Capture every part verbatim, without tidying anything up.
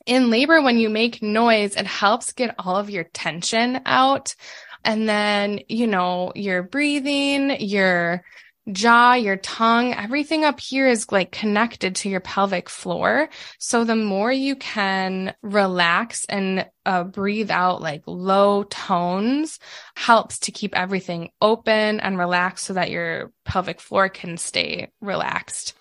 in labor, when you make noise, it helps get all of your tension out. And then, you know, your breathing, your jaw, your tongue, everything up here is like connected to your pelvic floor. So the more you can relax and uh, breathe out like low tones helps to keep everything open and relaxed so that your pelvic floor can stay relaxed.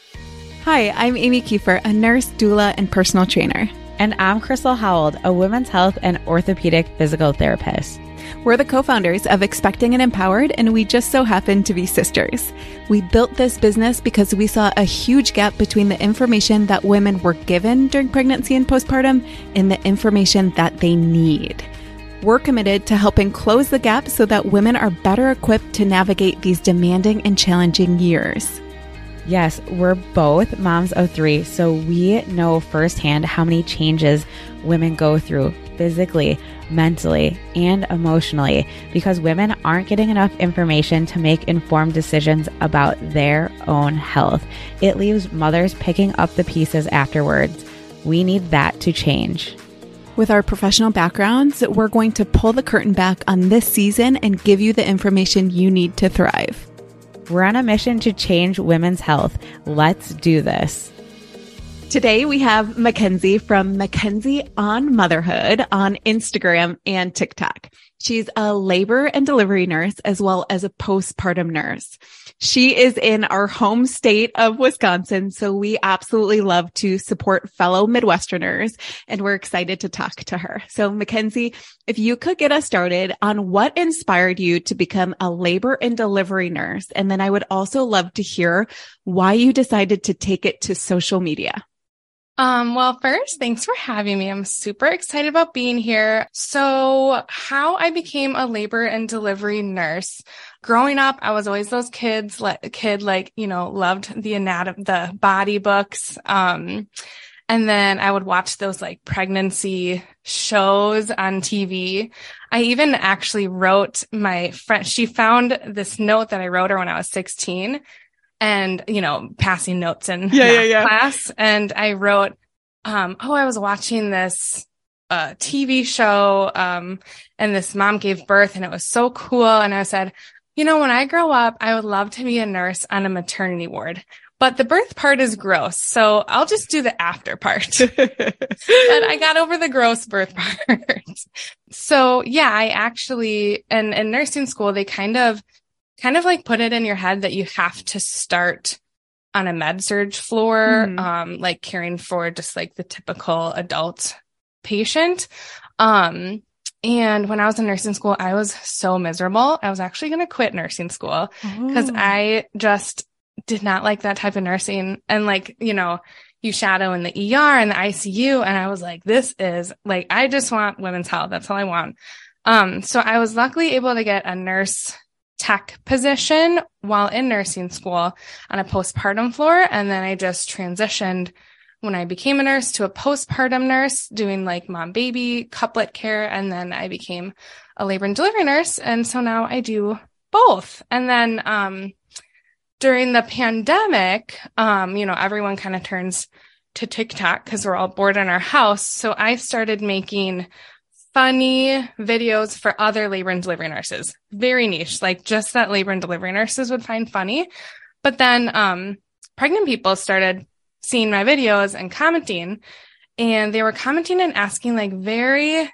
Hi, I'm Amy Kiefer, a nurse, doula, and personal trainer. And I'm Crystal Howell, a women's health and orthopedic physical therapist. We're the co-founders of Expecting and Empowered, and we just so happen to be sisters. We built this business because we saw a huge gap between the information that women were given during pregnancy and postpartum and the information that they need. We're committed to helping close the gap so that women are better equipped to navigate these demanding and challenging years. Yes, we're both moms of three, so we know firsthand how many changes women go through physically, mentally, and emotionally because women aren't getting enough information to make informed decisions about their own health. It leaves mothers picking up the pieces afterwards. We need that to change. With our professional backgrounds, we're going to pull the curtain back on this season and give you the information you need to thrive. We're on a mission to change women's health. Let's do this. Today we have Mackenzie from Mackenzie on Motherhood on Instagram and TikTok. She's a labor and delivery nurse as well as a postpartum nurse. She is in our home state of Wisconsin, so we absolutely love to support fellow Midwesterners, and we're excited to talk to her. So Mackenzie, if you could get us started on what inspired you to become a labor and delivery nurse, and then I would also love to hear why you decided to take it to social media. Um, well, first, thanks for having me. I'm super excited about being here. So how I became a labor and delivery nurse. Growing up, I was always those kids, like kid, like, you know, loved the anatomy, the body books. Um, and then I would watch those like pregnancy shows on T V. I even actually wrote my friend, she found this note that I wrote her when I was sixteen. And, you know, passing notes in yeah, math yeah, yeah. class. And I wrote, um, oh, I was watching this, uh, T V show, um, and this mom gave birth and it was so cool. And I said, you know, when I grow up, I would love to be a nurse on a maternity ward, but the birth part is gross. So I'll just do the after part. And I got over the gross birth part. So yeah, I actually, and in nursing school, they kind of, kind of like put it in your head that you have to start on a med surg floor, mm-hmm. um, like caring for just like the typical adult patient. Um, and when I was in nursing school, I was so miserable. I was actually going to quit nursing school because oh. I just did not like that type of nursing. And like, you know, you shadow in the E R and the I C U. And I was like, this is like, I just want women's health. That's all I want. Um, so I was luckily able to get a nurse tech position while in nursing school on a postpartum floor. And then I just transitioned when I became a nurse to a postpartum nurse doing like mom baby couplet care. And then I became a labor and delivery nurse. And so now I do both. And then, um, during the pandemic, um, you know, everyone kind of turns to TikTok because we're all bored in our house. So I started making funny videos for other labor and delivery nurses. Very niche, like just that labor and delivery nurses would find funny. But then um, pregnant people started seeing my videos and commenting, and they were commenting and asking like very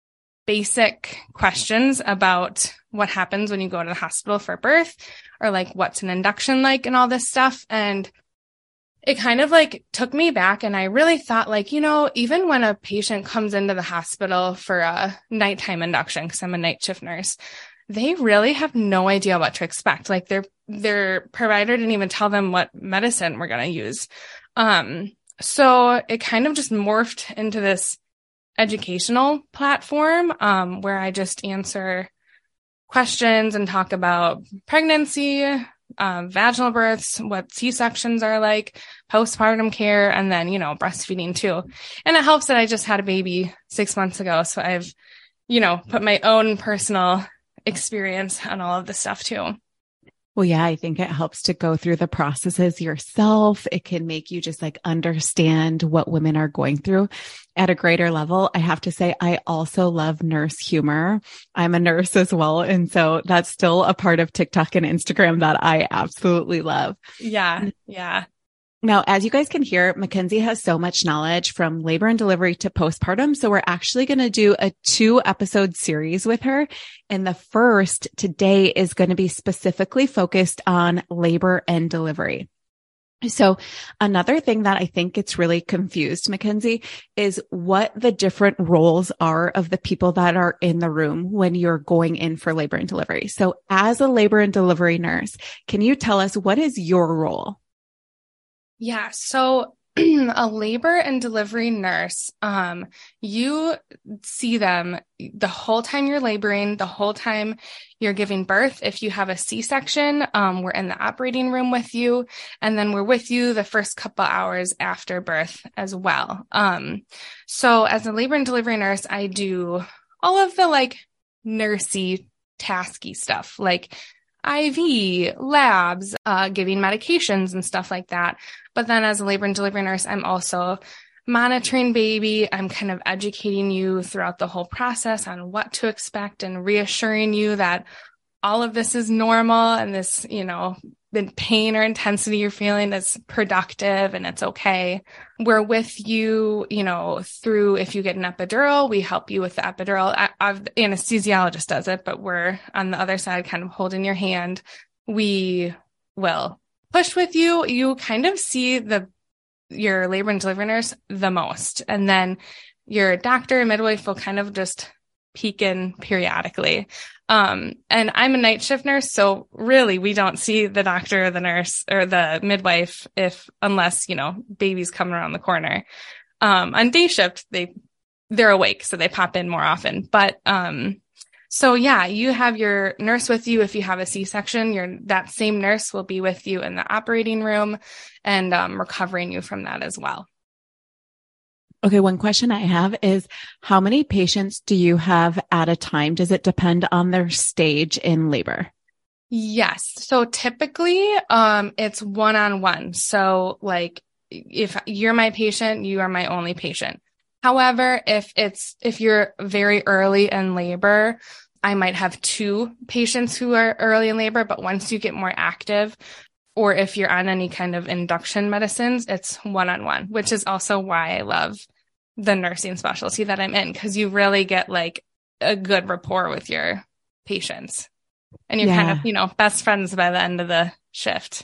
basic questions about what happens when you go to the hospital for birth, or like what's an induction like and all this stuff. And it kind of like took me back, and I really thought like, you know, even when a patient comes into the hospital for a nighttime induction, because I'm a night shift nurse, they really have no idea what to expect. Like their, their provider didn't even tell them what medicine we're going to use. Um, so it kind of just morphed into this educational platform, um, where I just answer questions and talk about pregnancy, um, vaginal births, what C-sections are like, postpartum care, and then, you know, breastfeeding too. And it helps that I just had a baby six months ago. So I've, you know, put my own personal experience on all of this stuff too. Well, yeah, I think it helps to go through the processes yourself. It can make you just like understand what women are going through at a greater level. I have to say, I also love nurse humor. I'm a nurse as well. And so that's still a part of TikTok and Instagram that I absolutely love. Yeah. Yeah. Now, as you guys can hear, Mackenzie has so much knowledge from labor and delivery to postpartum. So we're actually going to do a two episode series with her. And the first today is going to be specifically focused on labor and delivery. So another thing that I think gets really confused, Mackenzie, is what the different roles are of the people that are in the room when you're going in for labor and delivery. So as a labor and delivery nurse, can you tell us what is your role? Yeah. So a labor and delivery nurse, um, you see them the whole time you're laboring, the whole time you're giving birth. If you have a C-section, um, we're in the operating room with you, and then we're with you the first couple hours after birth as well. Um, so as a labor and delivery nurse, I do all of the like nursey, tasky stuff, like I V, labs, uh, giving medications and stuff like that. But then as a labor and delivery nurse, I'm also monitoring baby. I'm kind of educating you throughout the whole process on what to expect and reassuring you that all of this is normal and this, you know, the pain or intensity you're feeling is productive and it's okay. We're with you, you know, through if you get an epidural, we help you with the epidural. I, I've, the anesthesiologist does it, but we're on the other side kind of holding your hand. We will push with you. You kind of see the your labor and delivery nurse the most. And then your doctor and midwife will kind of just peek in periodically. Um, and I'm a night shift nurse. So really we don't see the doctor or the nurse or the midwife if, unless, you know, baby's coming around the corner. Um, on day shift, they, they're awake. So they pop in more often, but, um, so yeah, you have your nurse with you. If you have a C-section, your, that same nurse will be with you in the operating room and, um, recovering you from that as well. Okay. One question I have is how many patients do you have at a time? Does it depend on their stage in labor? Yes. So typically, um, it's one-on-one. So like if you're my patient, you are my only patient. However, if it's, if you're very early in labor, I might have two patients who are early in labor, but once you get more active, or if you're on any kind of induction medicines, it's one-on-one, which is also why I love the nursing specialty that I'm in, because you really get like a good rapport with your patients and you're yeah. kind of, you know, best friends by the end of the shift.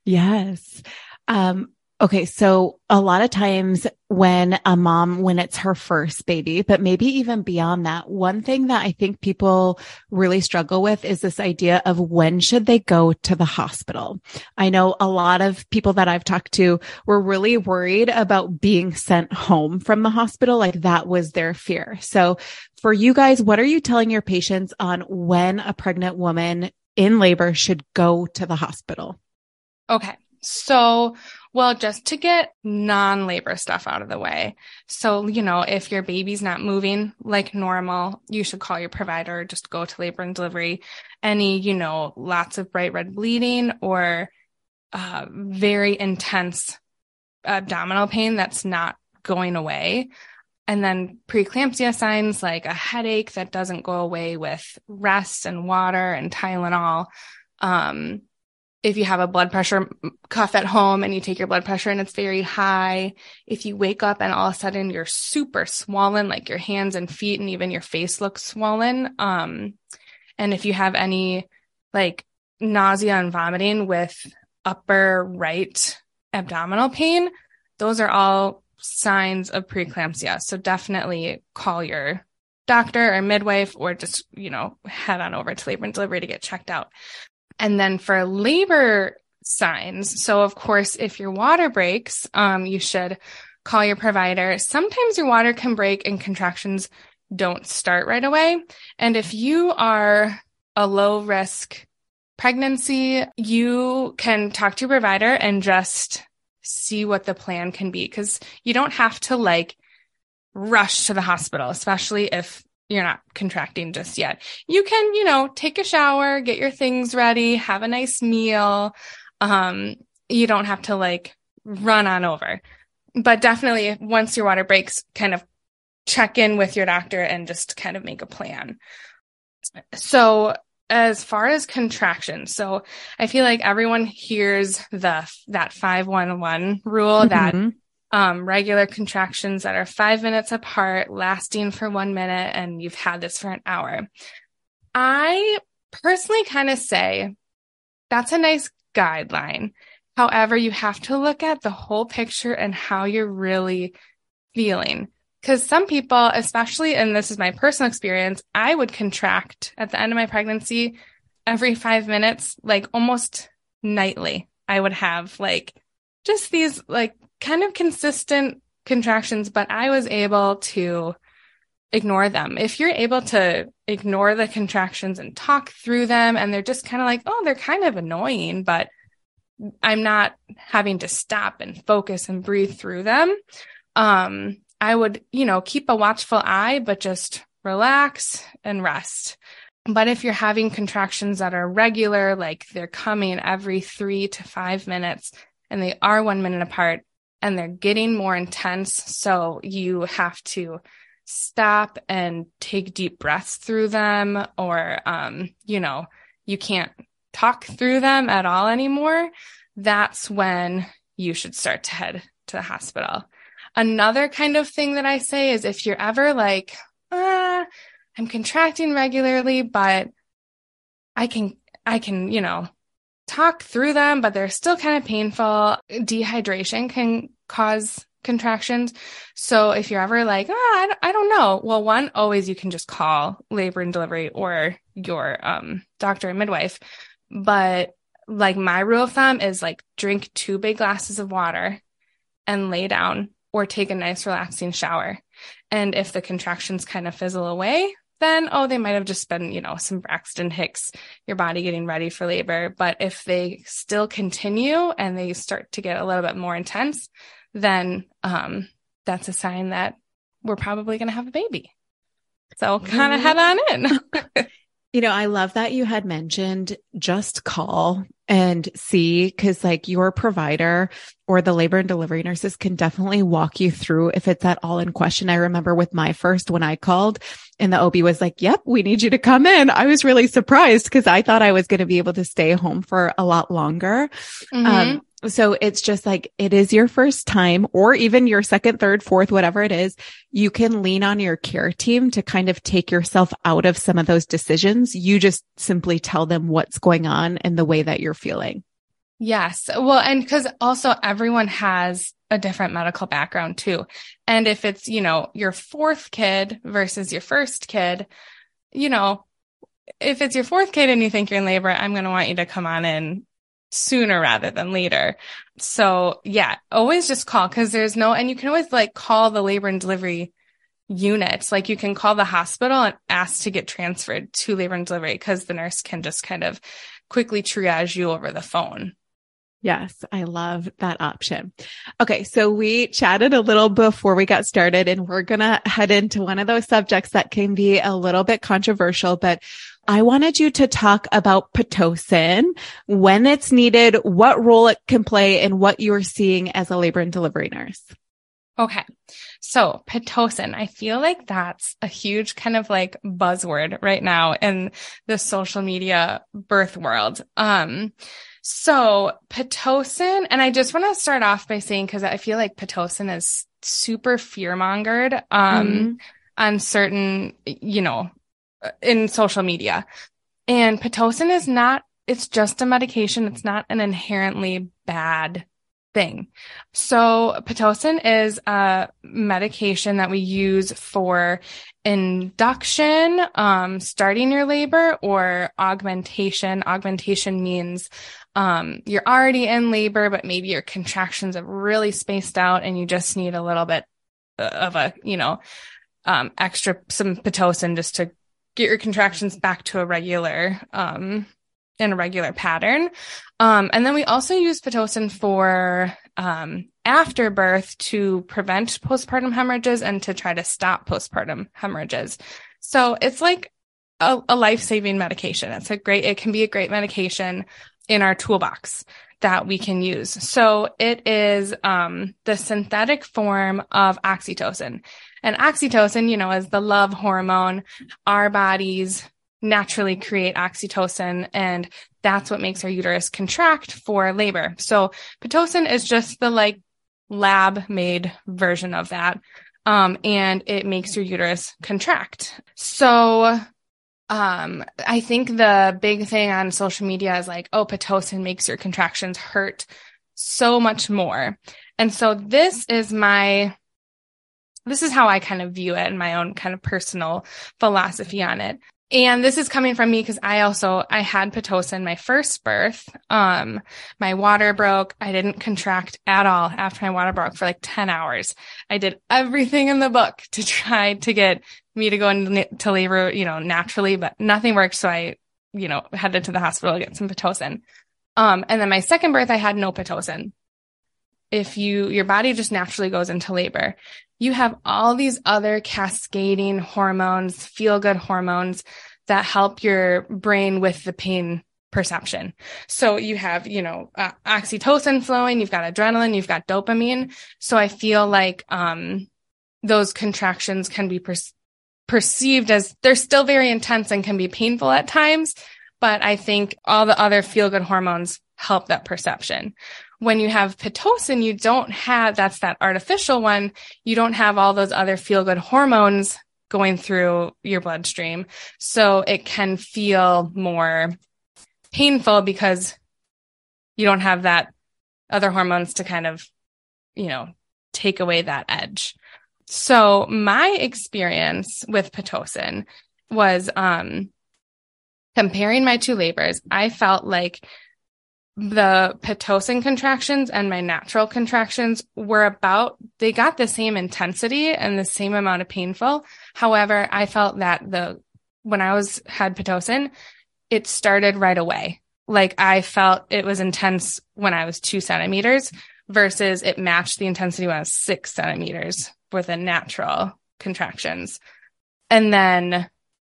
Yes. Um, Okay. So a lot of times when a mom, when it's her first baby, but maybe even beyond that, one thing that I think people really struggle with is this idea of when should they go to the hospital? I know a lot of people that I've talked to were really worried about being sent home from the hospital. Like that was their fear. So for you guys, what are you telling your patients on when a pregnant woman in labor should go to the hospital? Okay. So, well, just to get non-labor stuff out of the way. So, you know, if your baby's not moving like normal, you should call your provider, just go to labor and delivery. Any, you know, lots of bright red bleeding or uh, very intense abdominal pain that's not going away. And then preeclampsia signs like a headache that doesn't go away with rest and water and Tylenol. Um, If you have a blood pressure cuff at home and you take your blood pressure and it's very high, if you wake up and all of a sudden you're super swollen, like your hands and feet and even your face looks swollen. Um, and if you have any like nausea and vomiting with upper right abdominal pain, those are all signs of preeclampsia. So definitely call your doctor or midwife or just, you know, head on over to labor and delivery to get checked out. And then for labor signs, so of course, if your water breaks, um, you should call your provider. Sometimes your water can break and contractions don't start right away. And if you are a low risk pregnancy, you can talk to your provider and just see what the plan can be, because you don't have to like rush to the hospital, especially if you're not contracting just yet. You can, you know, take a shower, get your things ready, have a nice meal. Um, you don't have to like run on over, but definitely once your water breaks, kind of check in with your doctor and just kind of make a plan. So as far as contractions, so I feel like everyone hears the, that five one one rule, mm-hmm. that Um, regular contractions that are five minutes apart, lasting for one minute, and you've had this for an hour. I personally kind of say that's a nice guideline. However, you have to look at the whole picture and how you're really feeling. Because some people, especially, and this is my personal experience, I would contract at the end of my pregnancy every five minutes, like almost nightly. I would have like just these like kind of consistent contractions, but I was able to ignore them. If you're able to ignore the contractions and talk through them, and they're just kind of like, oh, they're kind of annoying, but I'm not having to stop and focus and breathe through them. Um, I would, you know, keep a watchful eye, but just relax and rest. But if you're having contractions that are regular, like they're coming every three to five minutes and they are one minute apart and they're getting more intense, so you have to stop and take deep breaths through them, or, um, you know, you can't talk through them at all anymore, that's when you should start to head to the hospital. Another kind of thing that I say is if you're ever like, ah, I'm contracting regularly, but I can, I can, you know, talk through them, but they're still kind of painful. Dehydration can cause contractions. So if you're ever like, ah, I don't, I don't know. Well, one, always you can just call labor and delivery or your um, doctor and midwife. But like my rule of thumb is like drink two big glasses of water and lay down, or take a nice relaxing shower. And if the contractions kind of fizzle away, then, oh, they might have just been, you know, some Braxton Hicks, your body getting ready for labor. But if they still continue and they start to get a little bit more intense, then um, that's a sign that we're probably going to have a baby. So kind of head on in. You know, I love that you had mentioned just call and see, because like your provider or the labor and delivery nurses can definitely walk you through if it's at all in question. I remember with my first, when I called and the O B was like, yep, we need you to come in. I was really surprised because I thought I was going to be able to stay home for a lot longer. Mm-hmm. Um, So it's just like, it is your first time, or even your second, third, fourth, whatever it is, you can lean on your care team to kind of take yourself out of some of those decisions. You just simply tell them what's going on and the way that you're feeling. Yes. Well, and because also everyone has a different medical background too. And if it's, you know, your fourth kid versus your first kid, you know, if it's your fourth kid and you think you're in labor, I'm going to want you to come on in sooner rather than later. So yeah, always just call, because there's no, and you can always like call the labor and delivery units. Like you can call the hospital and ask to get transferred to labor and delivery, because the nurse can just kind of quickly triage you over the phone. Yes, I love that option. Okay, so we chatted a little before we got started, and we're going to head into one of those subjects that can be a little bit controversial, but I wanted you to talk about Pitocin, when it's needed, what role it can play, and what you're seeing as a labor and delivery nurse. Okay. So Pitocin, I feel like that's a huge kind of like buzzword right now in the social media birth world. Um, So Pitocin, and I just want to start off by saying, because I feel like Pitocin is super fear-mongered um, mm-hmm. on certain, you know, in social media. And Pitocin is not, it's just a medication. It's not an inherently bad thing. So Pitocin is a medication that we use for induction, um, starting your labor, or augmentation. Augmentation means um, you're already in labor, but maybe your contractions have really spaced out and you just need a little bit of a, you know, um, extra, some Pitocin just to get your contractions back to a regular, um, in a regular pattern. Um, and then we also use Pitocin for, um, after birth to prevent postpartum hemorrhages and to try to stop postpartum hemorrhages. So it's like a, a life-saving medication. It's a great, it can be a great medication in our toolbox that we can use. So it is um, the synthetic form of oxytocin. And oxytocin, you know, is the love hormone. Our bodies naturally create oxytocin, and that's what makes our uterus contract for labor. So Pitocin is just the like lab made version of that. Um, and it makes your uterus contract. So um, I think the big thing on social media is like, oh, Pitocin makes your contractions hurt so much more. And so this is my, this is how I kind of view it and my own kind of personal philosophy on it. And this is coming from me because I also, I had Pitocin my first birth. Um, my water broke. I didn't contract at all after my water broke for like ten hours. I did everything in the book to try to get me to go into labor, you know, naturally, but nothing worked. So I, you know, headed to the hospital to get some Pitocin. Um, and then my second birth, I had no Pitocin. If you, your body just naturally goes into labor, you have all these other cascading hormones, feel-good hormones that help your brain with the pain perception. So you have, you know, uh, oxytocin flowing, you've got adrenaline, you've got dopamine. So I feel like um, those contractions can be per- perceived as they're still very intense and can be painful at times. But I think all the other feel-good hormones help that perception. When you have Pitocin, you don't have, that's that artificial one. You don't have all those other feel-good hormones going through your bloodstream. So it can feel more painful because you don't have that other hormones to kind of, you know, take away that edge. So my experience with Pitocin was, um, comparing my two labors, I felt like the Pitocin contractions and my natural contractions were about, they got the same intensity and the same amount of painful. However, I felt that the, when I was, had Pitocin, it started right away. Like I felt it was intense when I was two centimeters versus it matched the intensity when I was six centimeters with the natural contractions. And then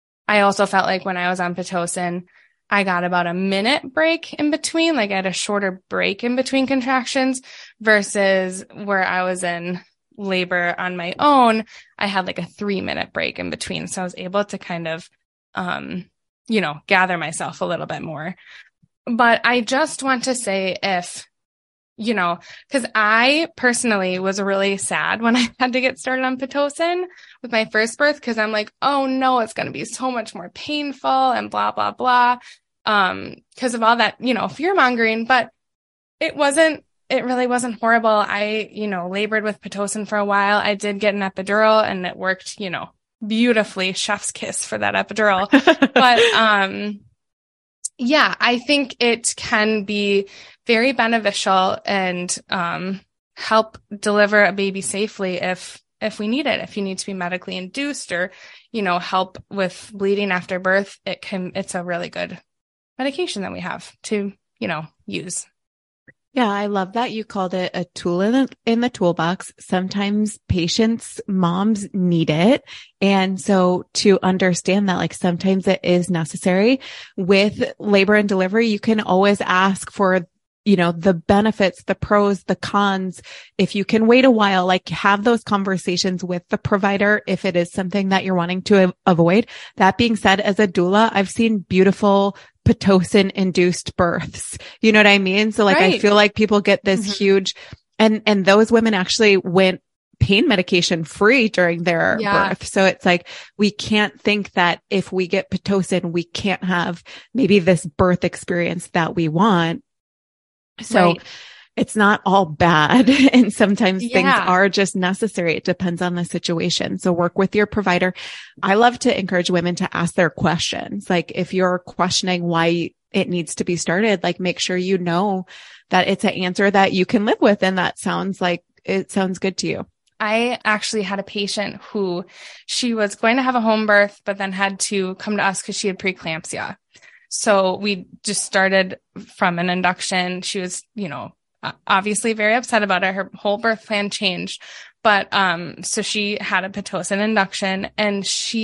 I also felt like when I was on Pitocin, I got about a minute break in between, like I had a shorter break in between contractions versus where I was in labor on my own, I had like a three minute break in between. So I was able to kind of, um, you know, gather myself a little bit more. But I just want to say if, you know, because I personally was really sad when I had to get started on Pitocin with my first birth, because I'm like, oh no, it's going to be so much more painful and blah, blah, blah. Um, because of all that, you know, fear mongering, but it wasn't, it really wasn't horrible. I, you know, labored with Pitocin for a while. I did get an epidural and it worked, you know, beautifully. Chef's kiss for that epidural. But, um, yeah, I think it can be very beneficial and, um, help deliver a baby safely if, if we need it, if you need to be medically induced or, you know, help with bleeding after birth, it can, it's a really good medication that we have to, you know, use. Yeah, I love that you called it a tool in the, in the toolbox. Sometimes patients, moms need it. And so to understand that, like sometimes it is necessary with labor and delivery, you can always ask for, you know, the benefits, the pros, the cons. If you can wait a while, like have those conversations with the provider if it is something that you're wanting to avoid. That being said, as a doula, I've seen beautiful Pitocin induced births. You know what I mean? So like, right. I feel like people get this mm-hmm. huge, and, and those women actually went pain medication free during their yeah. birth. So it's like, we can't think that if we get Pitocin, we can't have maybe this birth experience that we want. So right. it's not all bad. And sometimes yeah. things are just necessary. It depends on the situation. So work with your provider. I love to encourage women to ask their questions. Like if you're questioning why it needs to be started, like make sure you know that it's an answer that you can live with. And that sounds like it sounds good to you. I actually had a patient who she was going to have a home birth, but then had to come to us because she had preeclampsia. So we just started from an induction. She was, you know, obviously very upset about it. Her whole birth plan changed. But, um, so she had a Pitocin induction and she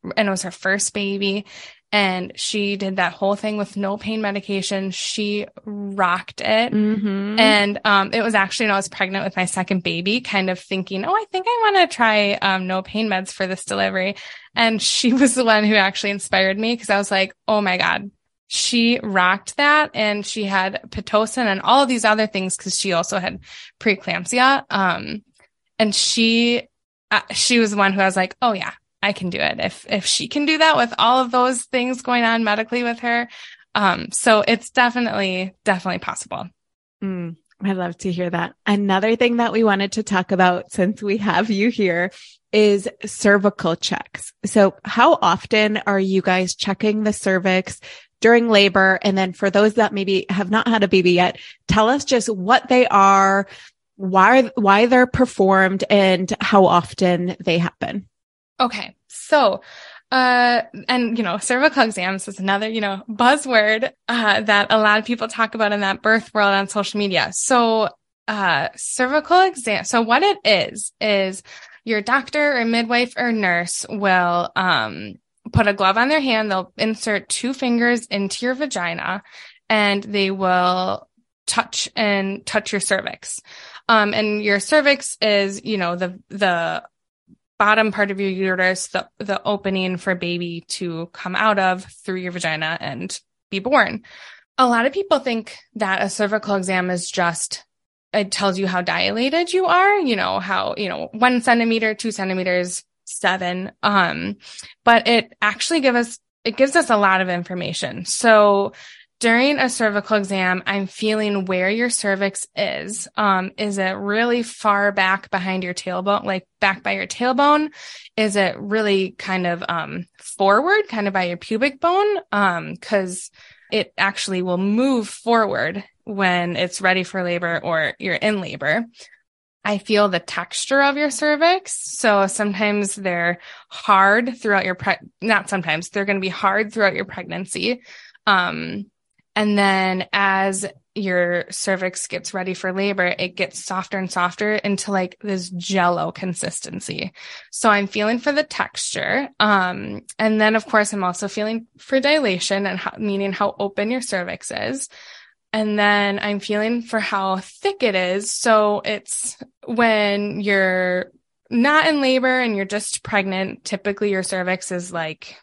and it was her first baby. And she did that whole thing with no pain medication. She rocked it. Mm-hmm. And um, it was actually when I was pregnant with my second baby, kind of thinking, oh, I think I want to try um, no pain meds for this delivery. And she was the one who actually inspired me, because I was like, oh my God, she rocked that. And she had Pitocin and all of these other things, because she also had preeclampsia. Um, and she, uh, she was the one who I was like, oh yeah, I can do it. If, if she can do that with all of those things going on medically with her. Um, so it's definitely, definitely possible. Mm, I love to hear that. Another thing that we wanted to talk about, since we have you here, is cervical checks. So how often are you guys checking the cervix during labor? And then for those that maybe have not had a baby yet, tell us just what they are, why, why they're performed, and how often they happen. Okay. So, uh, and, you know, cervical exams is another, you know, buzzword, uh, that a lot of people talk about in that birth world on social media. So, uh, cervical exam. So what it is, is your doctor or midwife or nurse will, um, put a glove on their hand. They'll insert two fingers into your vagina, and they will touch and touch your cervix. Um, and your cervix is, you know, the, the, bottom part of your uterus, the, the opening for baby to come out of through your vagina and be born. A lot of people think that a cervical exam is just, it tells you how dilated you are, you know, how, you know, one centimeter, two centimeters, seven. Um, but it actually gives us, it gives us a lot of information. So during a cervical exam, I'm feeling where your cervix is. Um, is it really far back behind your tailbone, like back by your tailbone? Is it really kind of um, forward, kind of by your pubic bone? Um, because it actually will move forward when it's ready for labor or you're in labor. I feel the texture of your cervix. So sometimes they're hard throughout your, pre- not sometimes, they're going to be hard throughout your pregnancy. Um, And then as your cervix gets ready for labor, it gets softer and softer into like this jello consistency. So I'm feeling for the texture. Um, and then of course, I'm also feeling for dilation, and how, meaning how open your cervix is. And then I'm feeling for how thick it is. So it's when you're not in labor and you're just pregnant, typically your cervix is like,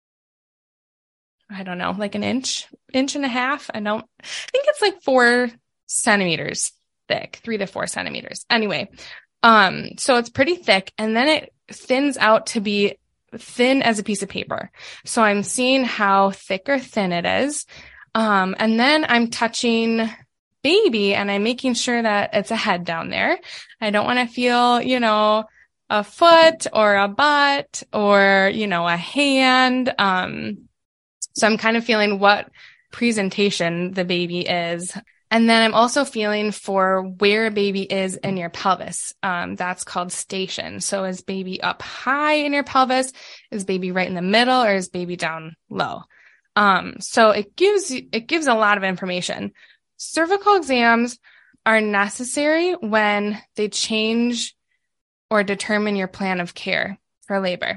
I don't know, like an inch, inch and a half. I don't I think it's like four centimeters thick, three to four centimeters. Anyway, um, so it's pretty thick, and then it thins out to be thin as a piece of paper. So I'm seeing how thick or thin it is. Um, and then I'm touching baby, and I'm making sure that it's a head down there. I don't want to feel, you know, a foot or a butt or, you know, a hand. Um, So I'm kind of feeling what presentation the baby is. And then I'm also feeling for where baby is in your pelvis. Um, that's called station. So is baby up high in your pelvis? Is baby right in the middle, or is baby down low? Um, so it gives, it gives a lot of information. Cervical exams are necessary when they change or determine your plan of care for labor.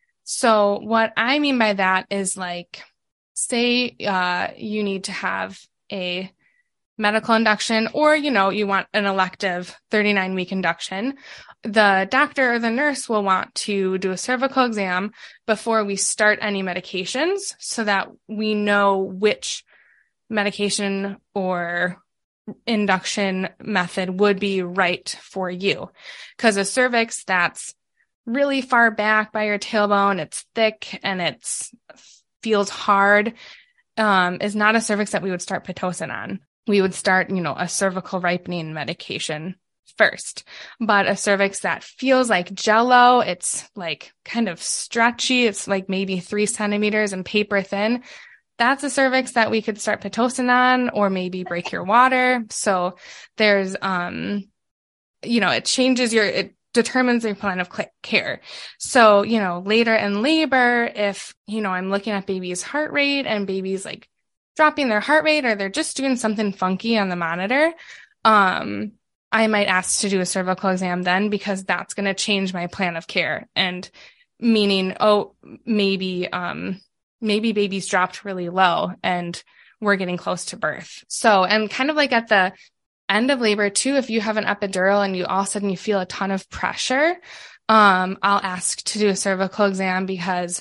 So what I mean by that is, like, say, uh, you need to have a medical induction, or, you know, you want an elective thirty-nine week induction. The doctor or the nurse will want to do a cervical exam before we start any medications, so that we know which medication or induction method would be right for you. Because a cervix that's really far back by your tailbone, it's thick and it's feels hard, um, is not a cervix that we would start Pitocin on. We would start, you know, a cervical ripening medication first. But a cervix that feels like jello, it's like kind of stretchy, it's like maybe three centimeters and paper thin, that's a cervix that we could start Pitocin on, or maybe break your water. So there's, um, you know, it changes your, it determines your plan of care. So, you know, later in labor, if, you know, I'm looking at baby's heart rate and baby's like dropping their heart rate, or they're just doing something funky on the monitor, um, I might ask to do a cervical exam then, because that's going to change my plan of care. And meaning, oh, maybe, um, maybe baby's dropped really low and we're getting close to birth. So, and kind of like at the end of labor too, if you have an epidural and you all of a sudden you feel a ton of pressure, um, I'll ask to do a cervical exam because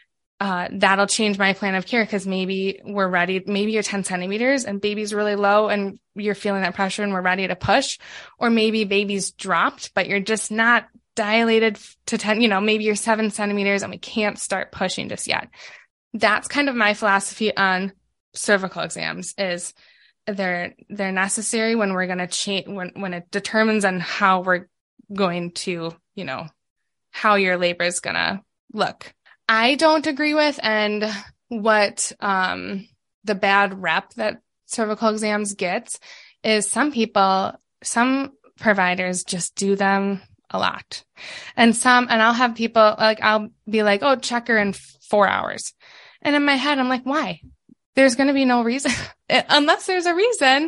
uh, that'll change my plan of care, because maybe we're ready, maybe you're ten centimeters and baby's really low and you're feeling that pressure and we're ready to push, or maybe baby's dropped, but you're just not dilated to ten, you know, maybe you're seven centimeters and we can't start pushing just yet. That's kind of my philosophy on cervical exams, is they're, they're necessary when we're going to change, when, when it determines on how we're going to, you know, how your labor is going to look. I don't agree with, and what, um, the bad rep that cervical exams get is some people, some providers just do them a lot. And some, and I'll have people like, I'll be like, oh, check her in four hours. And in my head, I'm like, why? There's going to be no reason unless there's a reason.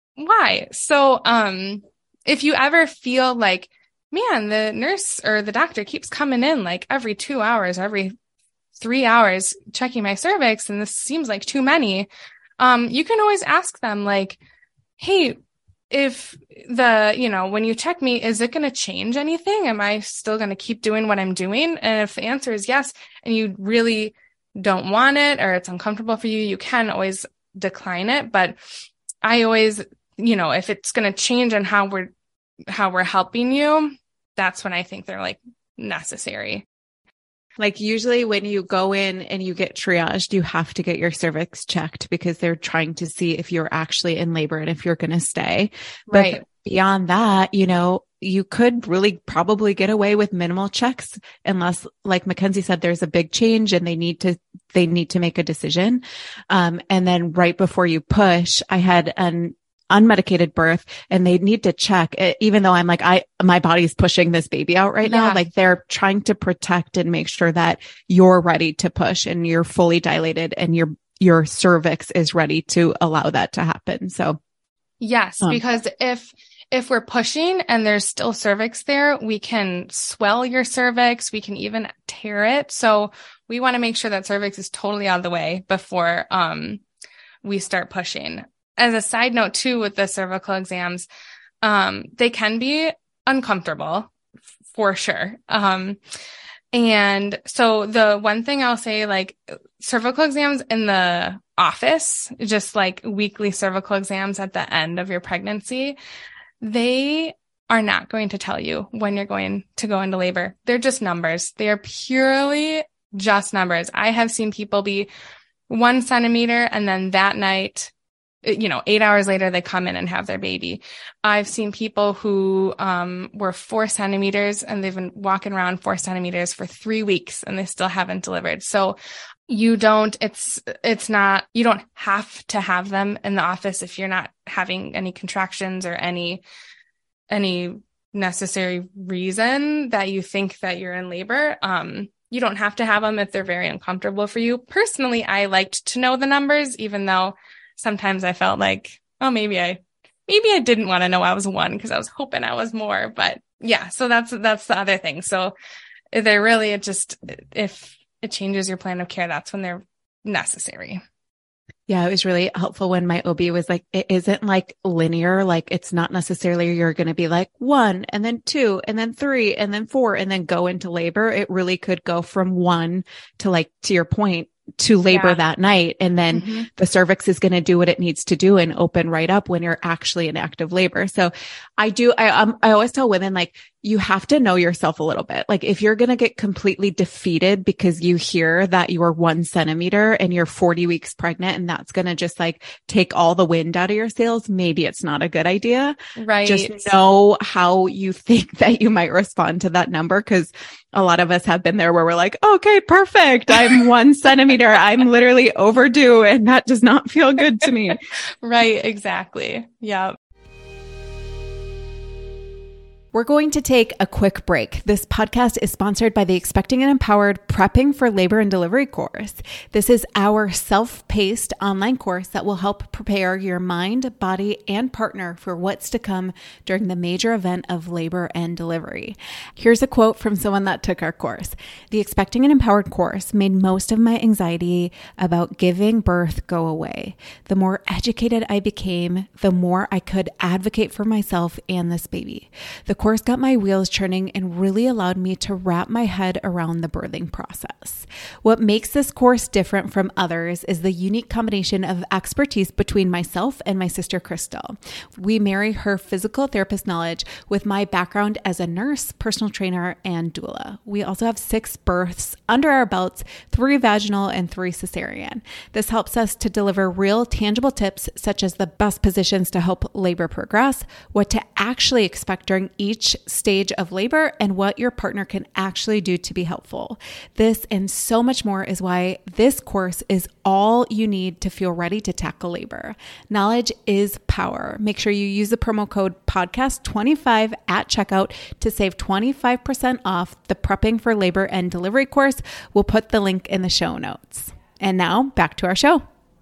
Why? So, um, if you ever feel like, man, the nurse or the doctor keeps coming in like every two hours, every three hours, checking my cervix, and this seems like too many, um, you can always ask them like, hey, if the, you know, when you check me, is it going to change anything? Am I still going to keep doing what I'm doing? And if the answer is yes, and you really don't want it, or it's uncomfortable for you, you can always decline it. But I always, you know, if it's going to change on how we're, how we're helping you, that's when I think they're like necessary. Like usually when you go in and you get triaged, you have to get your cervix checked because they're trying to see if you're actually in labor and if you're going to stay. But right. Beyond that, you know, you could really probably get away with minimal checks unless, like Mackenzie said, there's a big change and they need to, they need to make a decision. Um, and then right before you push, I had an unmedicated birth and they need to check it, even though I'm like, I, my body's pushing this baby out right now. Yeah. Like they're trying to protect and make sure that you're ready to push and you're fully dilated and your, your cervix is ready to allow that to happen. So yes, um, because if, if we're pushing and there's still cervix there, we can swell your cervix. We can even tear it. So we want to make sure that cervix is totally out of the way before, um, we start pushing. As a side note too, with the cervical exams, um, they can be uncomfortable for sure. Um, and so the one thing I'll say, like cervical exams in the office, just like weekly cervical exams at the end of your pregnancy, they are not going to tell you when you're going to go into labor. They're just numbers. They are purely just numbers. I have seen people be one centimeter and then that night, you know, eight hours later, they come in and have their baby. I've seen people who, um, were four centimeters and they've been walking around four centimeters for three weeks and they still haven't delivered. So you don't, it's, it's not, you don't have to have them in the office if you're not having any contractions or any, any necessary reason that you think that you're in labor. Um, you don't have to have them if they're very uncomfortable for you. Personally, I liked to know the numbers, even though sometimes I felt like, oh, maybe I, maybe I didn't want to know I was one because I was hoping I was more, but yeah, so that's, that's the other thing. So they're really, it just, if it changes your plan of care, that's when they're necessary. Yeah, it was really helpful when my O B was like, it isn't like linear. Like it's not necessarily you're going to be like one and then two and then three and then four and then go into labor. It really could go from one to like, to your point, to labor yeah. that night. And then mm-hmm. the cervix is going to do what it needs to do and open right up when you're actually in active labor. So I do, I, um, I always tell women, like, you have to know yourself a little bit. Like if you're going to get completely defeated because you hear that you're one centimeter and you're forty weeks pregnant and that's going to just like take all the wind out of your sails, maybe it's not a good idea. Right. Just know how you think that you might respond to that number. Cause a lot of us have been there where we're like, okay, perfect. I'm one centimeter. I'm literally overdue. And that does not feel good to me. Right. Exactly. Yeah. We're going to take a quick break. This podcast is sponsored by the Expecting and Empowered Prepping for Labor and Delivery course. This is our self-paced online course that will help prepare your mind, body, and partner for what's to come during the major event of labor and delivery. Here's a quote from someone that took our course. The Expecting and Empowered course made most of my anxiety about giving birth go away. The more educated I became, the more I could advocate for myself and this baby. The course got my wheels churning and really allowed me to wrap my head around the birthing process. What makes this course different from others is the unique combination of expertise between myself and my sister Crystal. We marry her physical therapist knowledge with my background as a nurse, personal trainer, and doula. We also have six births under our belts, three vaginal and three cesarean. This helps us to deliver real tangible tips such as the best positions to help labor progress, what to actually expect during each stage of labor, and what your partner can actually do to be helpful. This and so much more is why this course is all you need to feel ready to tackle labor. Knowledge is power. Make sure you use the promo code podcast twenty-five at checkout to save twenty-five percent off the Prepping for Labor and Delivery course. We'll put the link in the show notes. And now back to our show.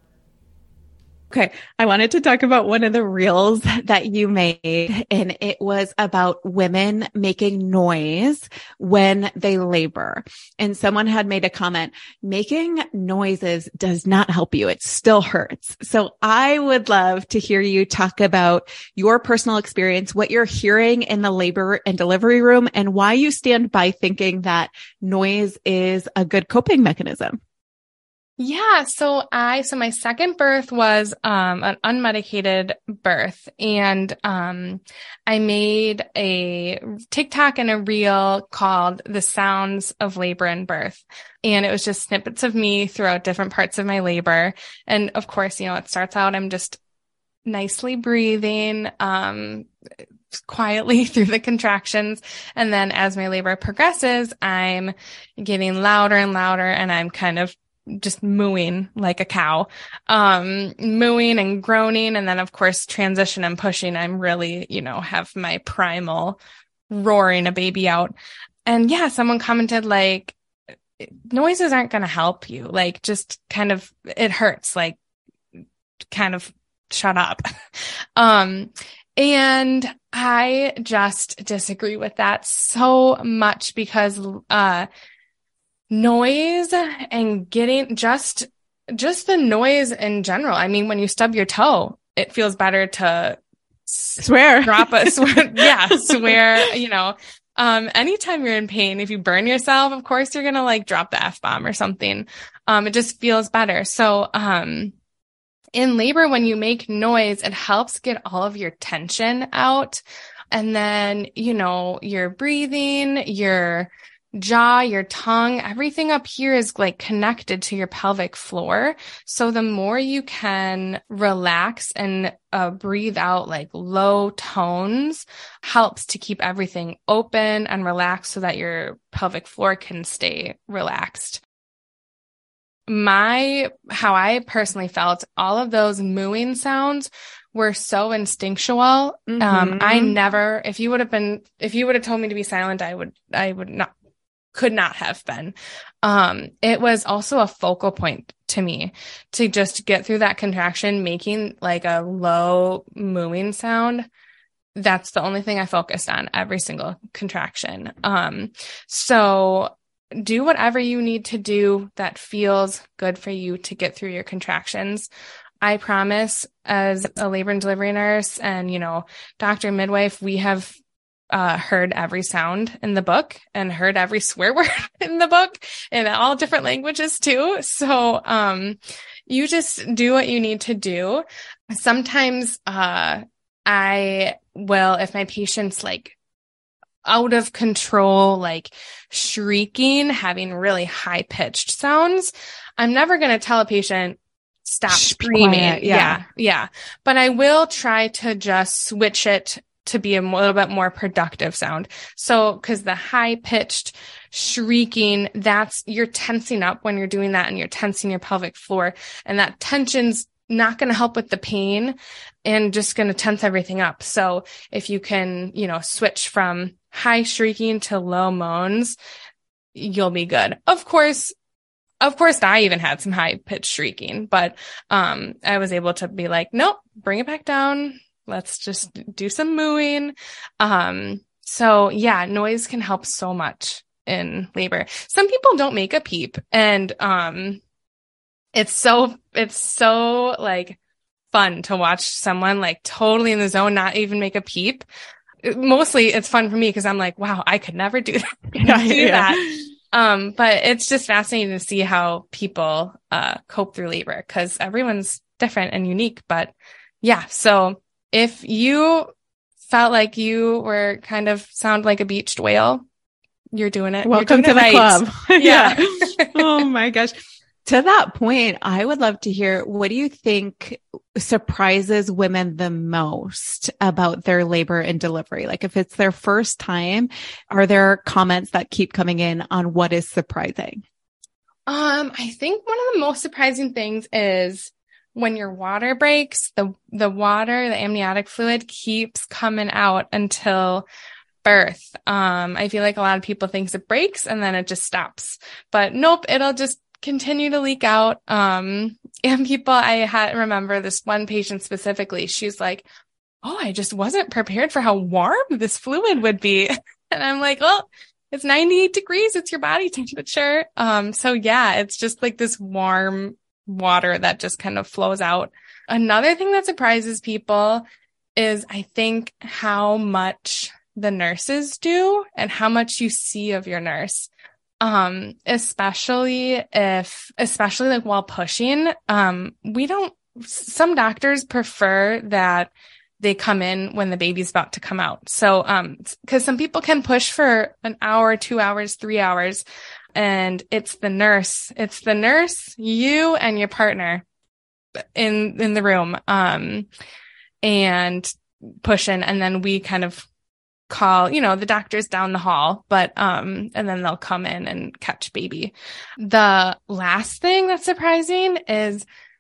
Okay, I wanted to talk about one of the reels that you made, and it was about women making noise when they labor. And someone had made a comment, making noises does not help you. It still hurts. So I would love to hear you talk about your personal experience, what you're hearing in the labor and delivery room, and why you stand by thinking that noise is a good coping mechanism. Yeah. So I, so my second birth was, um, an unmedicated birth, and, um, I made a TikTok and a reel called The Sounds of Labor and Birth. And it was just snippets of me throughout different parts of my labor. And of course, you know, it starts out, I'm just nicely breathing, um, quietly through the contractions. And then as my labor progresses, I'm getting louder and louder, and I'm kind of just mooing like a cow, um, mooing and groaning. And then of course, transition and pushing, I'm really, you know, have my primal roaring a baby out. And yeah, someone commented like, noises aren't going to help you. Like, just kind of, it hurts, like kind of shut up. um, and I just disagree with that so much because, uh, noise and getting just, just the noise in general. I mean, when you stub your toe, it feels better to swear, drop a swear. Yeah. Swear, you know, um, anytime you're in pain, if you burn yourself, of course, you're going to like drop the F bomb or something. Um, it just feels better. So, um, in labor, when you make noise, it helps get all of your tension out. And then, you know, your breathing, your jaw, your tongue, everything up here is like connected to your pelvic floor. So the more you can relax and uh, breathe out like low tones helps to keep everything open and relaxed so that your pelvic floor can stay relaxed. My, how I personally felt, all of those mooing sounds were so instinctual. Mm-hmm. Um, I never, if you would have been, if you would have told me to be silent, I would, I would not, could not have been. Um, it was also a focal point to me to just get through that contraction, making like a low mooing sound. That's the only thing I focused on every single contraction. Um, so do whatever you need to do that feels good for you to get through your contractions. I promise, as a labor and delivery nurse and, you know, doctor and midwife, we have uh, heard every sound in the book and heard every swear word in the book in all different languages too. So, um, you just do what you need to do. Sometimes, uh, I will, if my patient's like out of control, like shrieking, having really high pitched sounds, I'm never going to tell a patient, stop screaming. Quiet, yeah. yeah. Yeah. But I will try to just switch it to be a little bit more productive sound. So, cause the high pitched shrieking, that's, you're tensing up when you're doing that, and you're tensing your pelvic floor, and that tension's not going to help with the pain and just going to tense everything up. So if you can, you know, switch from high shrieking to low moans, you'll be good. Of course, of course, I even had some high pitched shrieking, but um, I was able to be like, nope, bring it back down. Let's just do some mooing. Um, so yeah, noise can help so much in labor. Some people don't make a peep, and um, it's so, it's so like fun to watch someone like totally in the zone, not even make a peep. Mostly it's fun for me because I'm like, wow, I could never do that. Yeah, do yeah. that. Um, but it's just fascinating to see how people uh, cope through labor because everyone's different and unique. But yeah, so if you felt like you were kind of sound like a beached whale, you're doing it. Welcome doing to it the right. club. Yeah. Oh my gosh. To that point, I would love to hear, what do you think surprises women the most about their labor and delivery? Like if it's their first time, are there comments that keep coming in on what is surprising? Um, I think one of the most surprising things is when your water breaks, the, the water, the amniotic fluid keeps coming out until birth. Um, I feel like a lot of people think it breaks and then it just stops, but nope, it'll just continue to leak out. Um, and people, I had remember this one patient specifically, she's like, oh, I just wasn't prepared for how warm this fluid would be. And I'm like, well, it's ninety-eight degrees. It's your body temperature. Um, so yeah, it's just like this warm water that just kind of flows out. Another thing that surprises people is I think how much the nurses do and how much you see of your nurse. Um, especially if, especially like while pushing, um, we don't, some doctors prefer that they come in when the baby's about to come out. So, um, cause some people can push for an hour, two hours, three hours, and it's the nurse, it's the nurse, you and your partner in, in the room, um, and pushing. And then we kind of call, you know, the doctors down the hall, but, um, and then they'll come in and catch baby. The last thing that's surprising is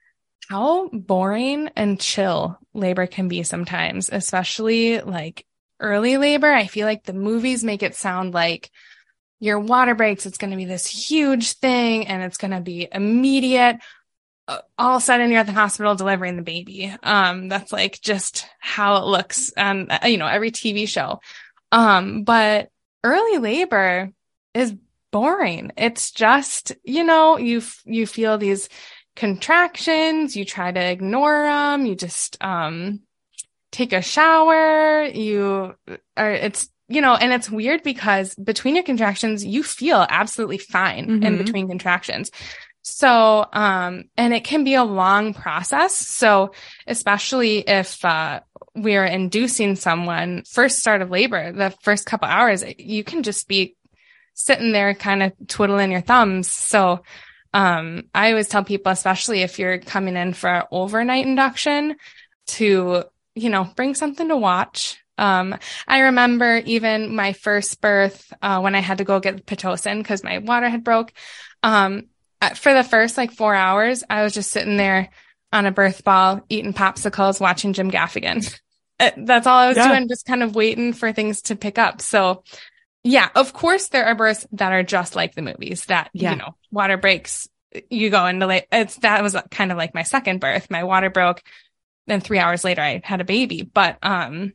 how boring and chill labor can be sometimes, especially like early labor. I feel like the movies make it sound like your water breaks, it's going to be this huge thing and it's going to be immediate. All of a sudden you're at the hospital delivering the baby. Um, that's like just how it looks on, you know, every T V show. Um, but early labor is boring. It's just, you know, you, you feel these contractions, you try to ignore them, you just, um, take a shower, you are, it's, you know, and it's weird because between your contractions, you feel absolutely fine mm-hmm. in between contractions. So, um, and it can be a long process. So especially if, uh, we're inducing someone first start of labor, the first couple hours, you can just be sitting there kind of twiddling your thumbs. So, um, I always tell people, especially if you're coming in for overnight induction, to, you know, bring something to watch. Um, I remember even my first birth, uh, when I had to go get Pitocin because my water had broke. Um, for the first like four hours, I was just sitting there on a birth ball, eating popsicles, watching Jim Gaffigan. That's all I was yeah. doing, just kind of waiting for things to pick up. So yeah, of course there are births that are just like the movies that, yeah. you know, water breaks, you go into late. It's, that was kind of like my second birth. My water broke. Then three hours later, I had a baby. But, um,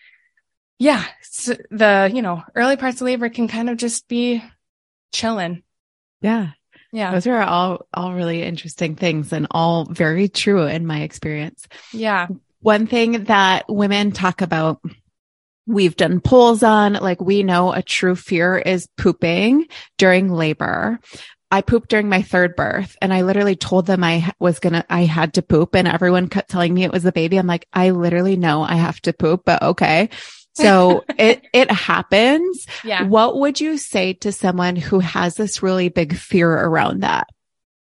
yeah, so the, you know, early parts of labor can kind of just be chilling. Yeah. Yeah. Those are all, all really interesting things and all very true in my experience. Yeah. One thing that women talk about, we've done polls on, like we know a true fear is pooping during labor. I pooped during my third birth and I literally told them I was going to, I had to poop and everyone kept telling me it was the baby. I'm like, I literally know I have to poop, but okay. So it, it happens. Yeah. What would you say to someone who has this really big fear around that?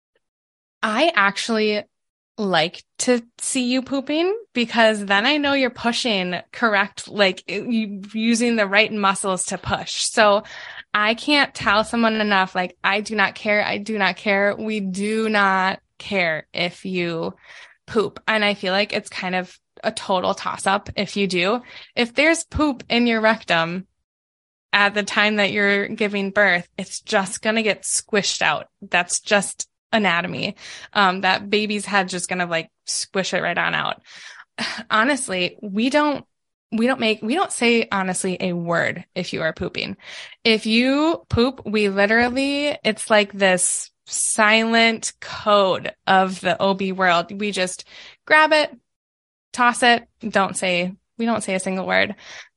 I actually like to see you pooping because then I know you're pushing correct, like you using the right muscles to push. So I can't tell someone enough, like, I do not care. I do not care. We do not care if you poop. And I feel like it's kind of a total toss up if you do. If there's poop in your rectum at the time that you're giving birth, it's just going to get squished out. That's just anatomy. Um, that baby's head just going to like squish it right on out. Honestly, we don't, we don't make, we don't say honestly a word if you are pooping. If you poop, we literally, it's like this silent code of the O B world. We just grab it, toss it, don't say, we don't say a single word.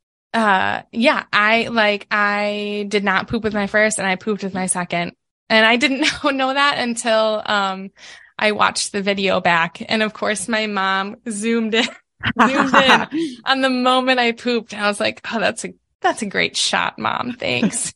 Uh, yeah, I like, I did not poop with my first and I pooped with my second. And I didn't know, know that until, um, I watched the video back. And of course my mom zoomed in, zoomed in on the moment I pooped. I was like, oh, that's a, that's a great shot, Mom. Thanks.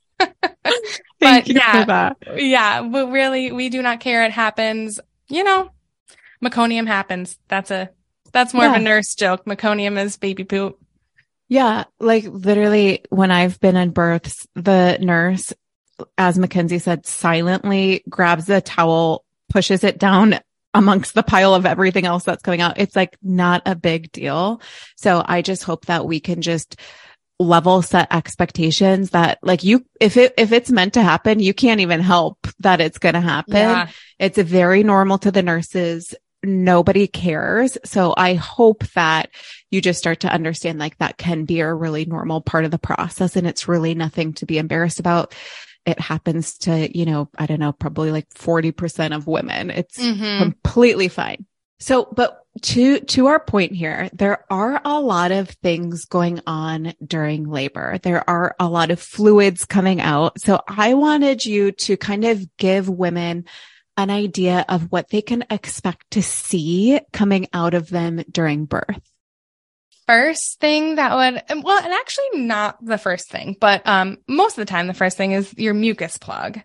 Thank But you yeah, for that. yeah, but really, we do not care. It happens. You know, meconium happens. That's a, that's more Yeah. of a nurse joke. Meconium is baby poop. Yeah. Like literally when I've been in births, the nurse, as Mackenzie said, silently grabs the towel, pushes it down amongst the pile of everything else that's coming out. It's like not a big deal. So I just hope that we can just level set expectations that like you, if it, if it's meant to happen, you can't even help that it's going to happen. Yeah. It's very normal to the nurses. Nobody cares. So I hope that you just start to understand like that can be a really normal part of the process and it's really nothing to be embarrassed about. It happens to, you know, I don't know, probably like forty percent of women. It's Mm-hmm. completely fine. So, but to, to our point here, there are a lot of things going on during labor. There are a lot of fluids coming out. So I wanted you to kind of give women an idea of what they can expect to see coming out of them during birth. First thing that would, well, and actually not the first thing, but, um, most of the time, the first thing is your mucus plug.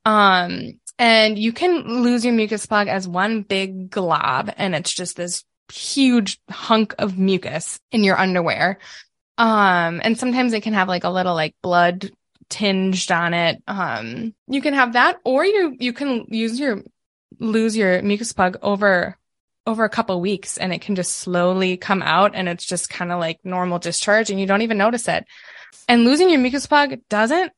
Um, and you can lose your mucus plug as one big glob, and it's just this huge hunk of mucus in your underwear. Um, and sometimes it can have like a little like blood tinged on it. Um, you can have that, or you, you can use your, lose your mucus plug over over a couple of weeks, and it can just slowly come out, and it's just kind of like normal discharge and you don't even notice it. And losing your mucus plug doesn't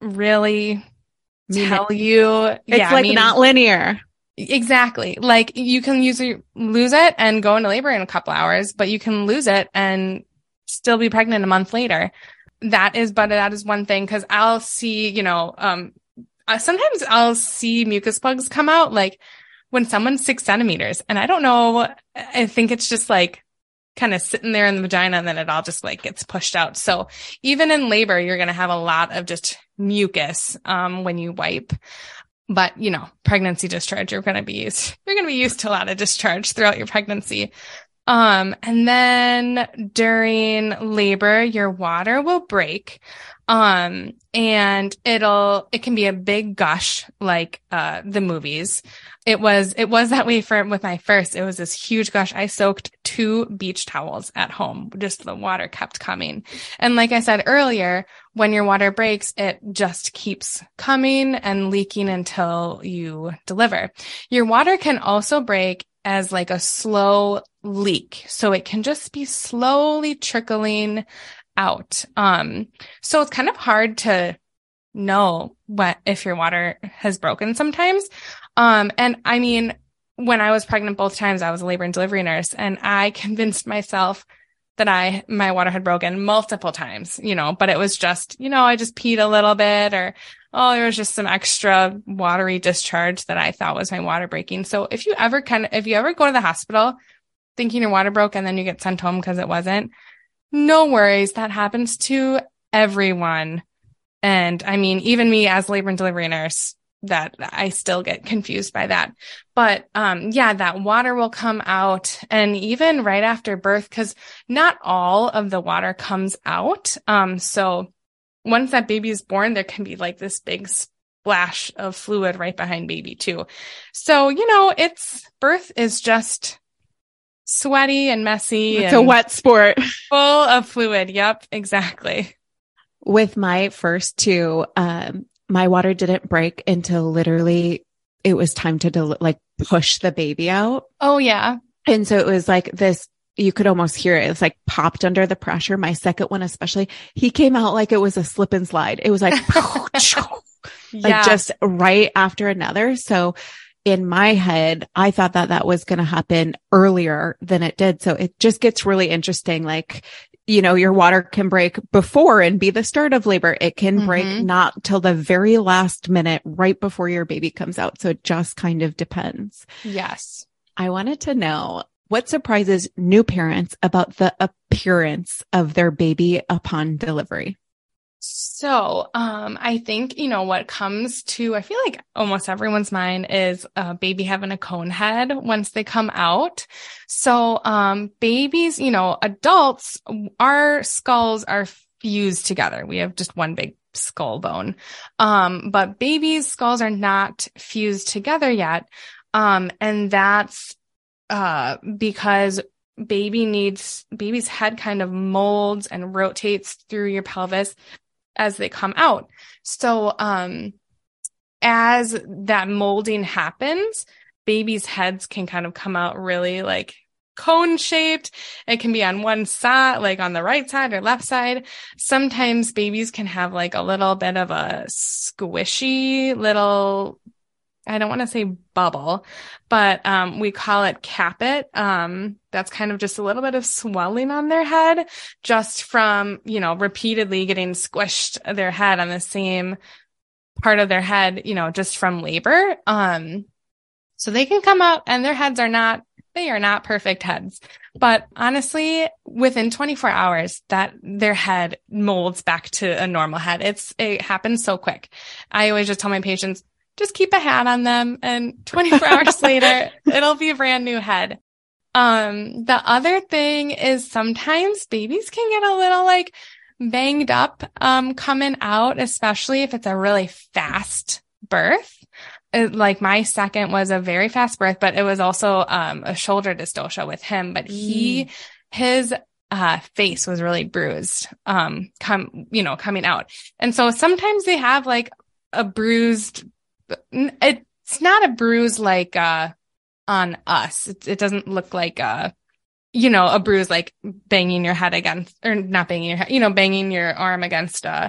really Mean tell it- you. It's yeah, like I mean, not linear. exactly. Like you can use your, lose it and go into labor in a couple hours, but you can lose it and still be pregnant a month later. That is, but that is one thing. Cause I'll see, you know, um, uh, sometimes I'll see mucus plugs come out like when someone's six centimeters, and I don't know, I think it's just like kind of sitting there in the vagina and then it all just like gets pushed out. So even in labor, you're going to have a lot of just mucus, um, when you wipe. But, you know, pregnancy discharge, you're going to be used, you're going to be used to a lot of discharge throughout your pregnancy. Um, and then during labor, your water will break. Um, and it'll, it can be a big gush like, uh, the movies. It was, it was that way for, with my first, it was this huge gush. I soaked two beach towels at home. Just the water kept coming. And like I said earlier, when your water breaks, it just keeps coming and leaking until you deliver. Your water can also break as like a slow leak. So it can just be slowly trickling out. Um, so it's kind of hard to know what, if your water has broken sometimes. Um, and I mean, when I was pregnant both times, I was a labor and delivery nurse, and I convinced myself that I, my water had broken multiple times, you know, but it was just, you know, I just peed a little bit, or, oh, there was just some extra watery discharge that I thought was my water breaking. So if you ever kind of, if you ever go to the hospital thinking your water broke and then you get sent home because it wasn't, no worries. That happens to everyone. And I mean, even me as labor and delivery nurse, that I still get confused by that. But, um, yeah, that water will come out, and even right after birth, cause not all of the water comes out. Um, so once that baby is born, there can be like this big splash of fluid right behind baby too. So, you know, it's, birth is just sweaty and messy. It's and a wet sport. full of fluid. Yep, exactly. With my first two, um, my water didn't break until literally it was time to del- like push the baby out. Oh yeah. And so it was like this, you could almost hear it. It was like popped under the pressure. My second one, especially, he came out like it was a slip and slide. It was like, like yeah. just right after another. So in my head, I thought that that was going to happen earlier than it did. So it just gets really interesting. Like, you know, your water can break before and be the start of labor. It can mm-hmm. break not till the very last minute, right before your baby comes out. So it just kind of depends. Yes. I wanted to know what surprises new parents about the appearance of their baby upon delivery. So, um, I think, you know, what comes to, I feel like almost everyone's mind is a baby having a cone head once they come out. So, um, babies, you know, adults, our skulls are fused together. We have just one big skull bone. Um, but babies' skulls are not fused together yet. Um, and that's, uh, because baby needs, baby's head kind of molds and rotates through your pelvis as they come out. So, um, as that molding happens, babies' heads can kind of come out really like cone shaped. It can be on one side, like on the right side or left side. Sometimes babies can have like a little bit of a squishy little, I don't want to say bubble, but, um, we call it caput. Um, that's kind of just a little bit of swelling on their head just from, you know, repeatedly getting squished their head on the same part of their head, you know, just from labor. Um, so they can come out and their heads are not, they are not perfect heads, but honestly, within twenty-four hours that their head molds back to a normal head. It's, it happens so quick. I always just tell my patients, just keep a hat on them and twenty-four hours later, it'll be a brand new head. Um, the other thing is sometimes babies can get a little like banged up, um, coming out, especially if it's a really fast birth. It, like my second was a very fast birth, but it was also, um, a shoulder dystocia with him, but he, mm. his, uh, face was really bruised, um, come, you know, coming out. And so sometimes they have like a bruised, it's not a bruise like, uh, on us. It, it doesn't look like, uh, you know, a bruise like banging your head against, or not banging your head, you know, banging your arm against a,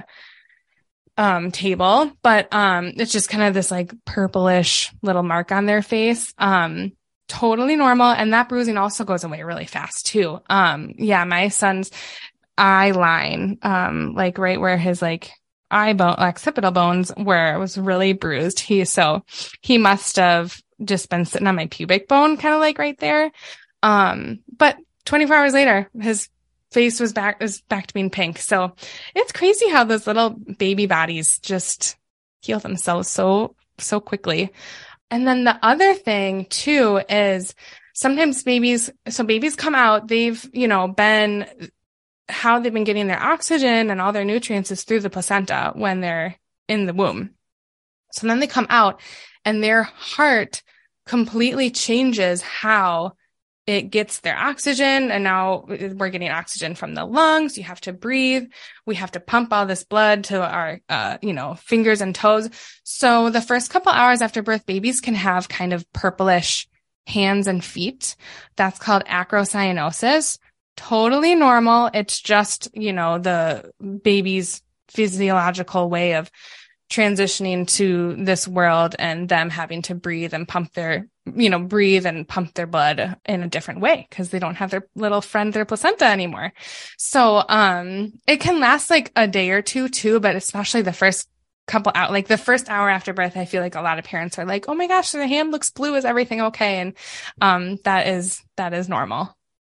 um, table. But, um, it's just kind of this like purplish little mark on their face. Um, totally normal. And that bruising also goes away really fast too. Um, yeah, my son's eye line, um, like right where his like eye bone, occipital bones were, was really bruised. He, so he must have just been sitting on my pubic bone, kind of like right there. Um, but twenty-four hours later, his face was back, was back to being pink. So it's crazy how those little baby bodies just heal themselves so, so quickly. And then the other thing too is sometimes babies, so babies come out, they've, you know, been, how they've been getting their oxygen and all their nutrients is through the placenta when they're in the womb. So then they come out and their heart completely changes how it gets their oxygen. And now we're getting oxygen from the lungs. You have to breathe. We have to pump all this blood to our, uh, you know, fingers and toes. So the first couple hours after birth, babies can have kind of purplish hands and feet. That's called acrocyanosis. Totally normal. It's just, you know, the baby's physiological way of transitioning to this world and them having to breathe and pump their, you know, breathe and pump their blood in a different way because they don't have their little friend, their placenta anymore. So, um, it can last like a day or two too, but especially the first couple out, like the first hour after birth, I feel like a lot of parents are like, oh my gosh, the hand looks blue. Is everything okay? And, um, that is, that is normal.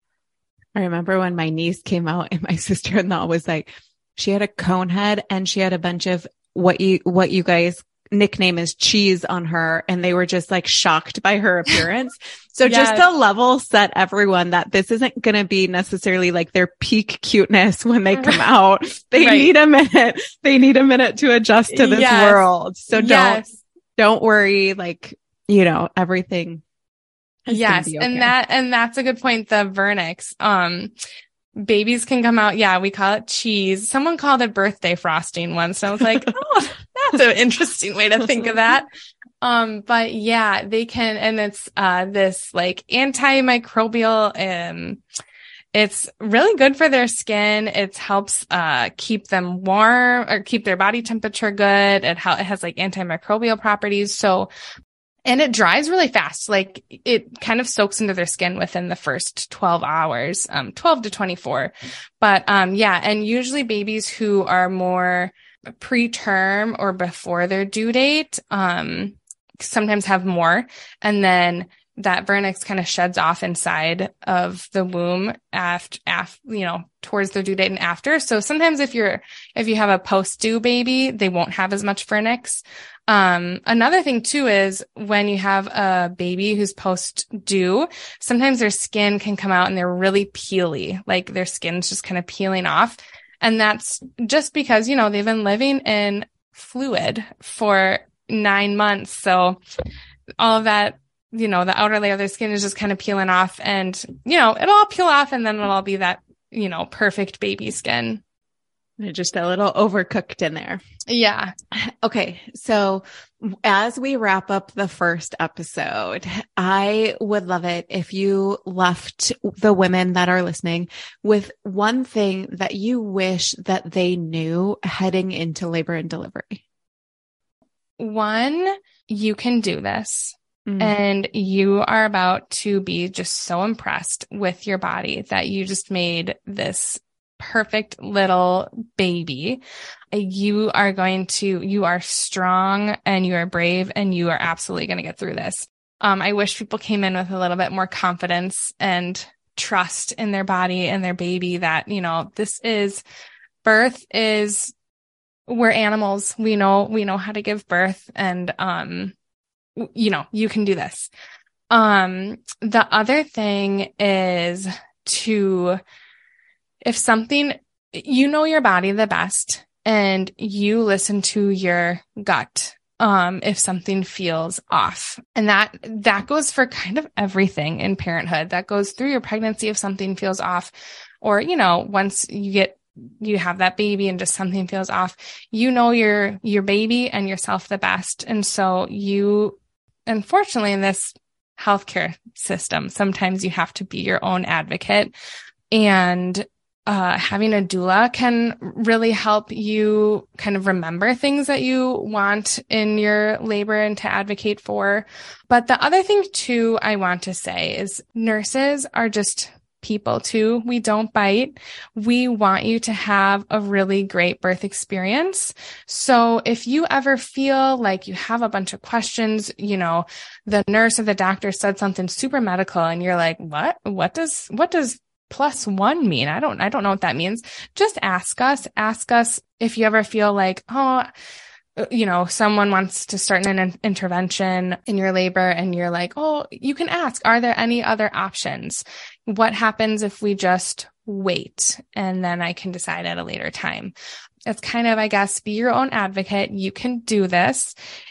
I remember when my niece came out and my sister-in-law was like, she had a cone head and she had a bunch of what you, what you guys nickname as cheese on her. And they were just like shocked by her appearance. So yes. Just to level set everyone that this isn't going to be necessarily like their peak cuteness when they come out. They right. need a minute. They need a minute to adjust to this yes. world. So yes. don't, don't worry. Like, you know, everything. Yes. Okay. And that, and that's a good point. The vernix, um, babies can come out. Yeah. We call it cheese. Someone called it birthday frosting once. And I was like, oh, that's an interesting way to think of that. Um, but yeah, they can, and it's, uh, this like antimicrobial, um, it's really good for their skin. It helps, uh, keep them warm or keep their body temperature good. It, ha- it has like antimicrobial properties. So, and it dries really fast. Like it kind of soaks into their skin within the first twelve hours, um, twelve to twenty-four. But, um, yeah. And usually babies who are more preterm or before their due date, um, sometimes have more. And then that vernix kind of sheds off inside of the womb after, after, you know, towards their due date and after. So sometimes if you're, if you have a post-due baby, they won't have as much vernix. Um, another thing too is when you have a baby who's post-due, sometimes their skin can come out and they're really peely, like their skin's just kind of peeling off. And that's just because, you know, they've been living in fluid for nine months. So all of that, you know, the outer layer of their skin is just kind of peeling off and, you know, it'll all peel off and then it'll all be that, you know, perfect baby skin. They're just a little overcooked in there. Yeah. Okay. So as we wrap up the first episode, I would love it if you left the women that are listening with one thing that you wish that they knew heading into labor and delivery. One, you can do this. Mm. And you are about to be just so impressed with your body that you just made this perfect little baby. You are going to, you are strong and you are brave and you are absolutely going to get through this. Um, I wish people came in with a little bit more confidence and trust in their body and their baby that, you know, this is, birth is, we're animals. We know, we know how to give birth and, um, you know, you can do this. Um, the other thing is to, if something, you know your body the best and you listen to your gut, um, if something feels off. And that, that goes for kind of everything in parenthood. That goes through your pregnancy if something feels off, or, you know, once you get, you have that baby and just something feels off, you know your, your baby and yourself the best. And so you, unfortunately, in this healthcare system, sometimes you have to be your own advocate, and uh, having a doula can really help you kind of remember things that you want in your labor and to advocate for. But the other thing too, I want to say is nurses are just people too. We don't bite. We want you to have a really great birth experience. So if you ever feel like you have a bunch of questions, you know, the nurse or the doctor said something super medical and you're like, what, what does, what does plus one mean? I don't, I don't know what that means. Just ask us, ask us if you ever feel like, oh, you know, someone wants to start an in- intervention in your labor and you're like, oh, you can ask, are there any other options? What happens if we just wait and then I can decide at a later time? It's kind of, I guess, be your own advocate. You can do this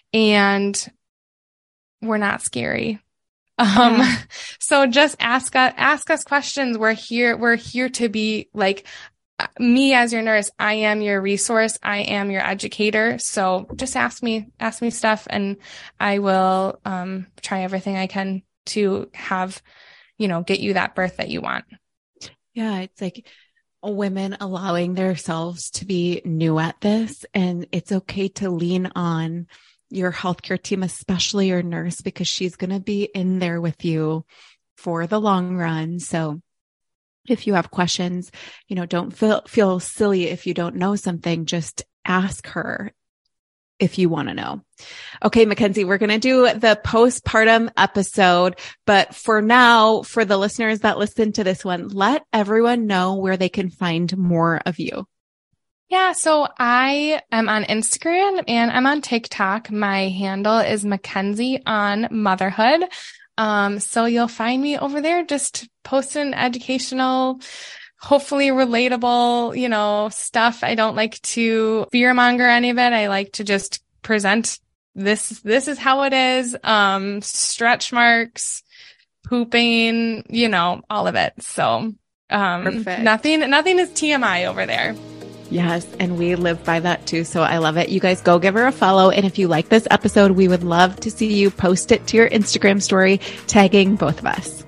and we're not scary. Um, yeah. So just ask us, ask us questions. We're here, we're here to be like, me as your nurse, I am your resource. I am your educator. So just ask me, ask me stuff and I will, um, try everything I can to have, you know, get you that birth that you want. Yeah. It's like women allowing themselves to be new at this, and it's okay to lean on your healthcare team, especially your nurse, because she's going to be in there with you for the long run. So if you have questions, you know, don't feel, feel silly if you don't know something, just ask her if you want to know. Okay, Mackenzie, we're going to do the postpartum episode, but for now, for the listeners that listen to this one, let everyone know where they can find more of you. Yeah, so I am on Instagram and I'm on TikTok. My handle is Mackenzie on Motherhood. Um, so you'll find me over there just posting educational, hopefully relatable, you know, stuff. I don't like to fearmonger any of it. I like to just present this, this is how it is. Um, stretch marks, pooping, you know, all of it. So, um, Perfect. nothing, nothing is T M I over there. Yes. And we live by that too. So I love it. You guys go give her a follow. And if you like this episode, we would love to see you post it to your Instagram story, tagging both of us.